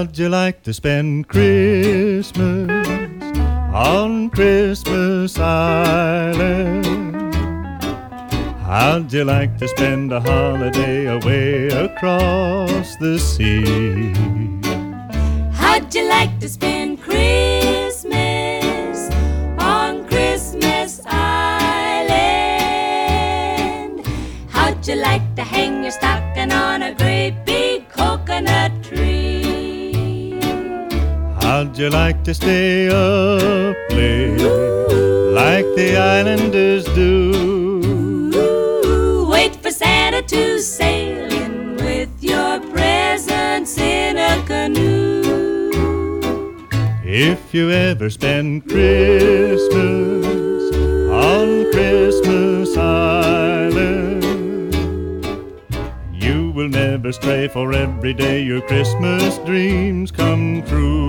How'd you like to spend Christmas on Christmas Island? How'd you like to spend a holiday away across the sea? How'd you like to spend Christmas on Christmas Island? How'd you like to hang your stocking on a great big coconut tree? How'd you like to stay up late like the islanders do? Wait for Santa to sail in with your presents in a canoe. If you ever spend Christmas on Christmas Island, you will never stray, for every day your Christmas dreams come true.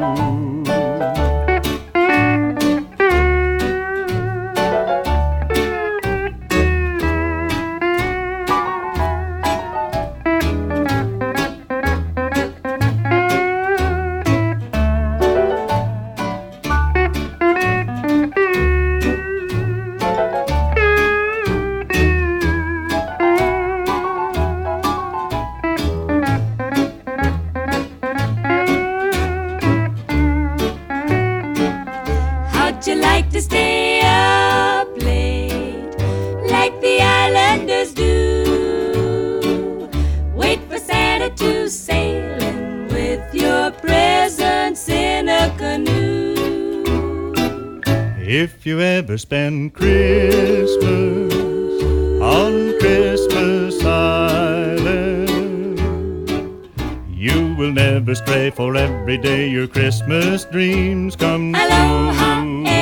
How'd you like to stay up late like the islanders do? Wait for Santa to sail in with your presents in a canoe. If you ever spend Christmas on Christmas Island, you will never stray, for every day your Christmas dreams come Aloha, true.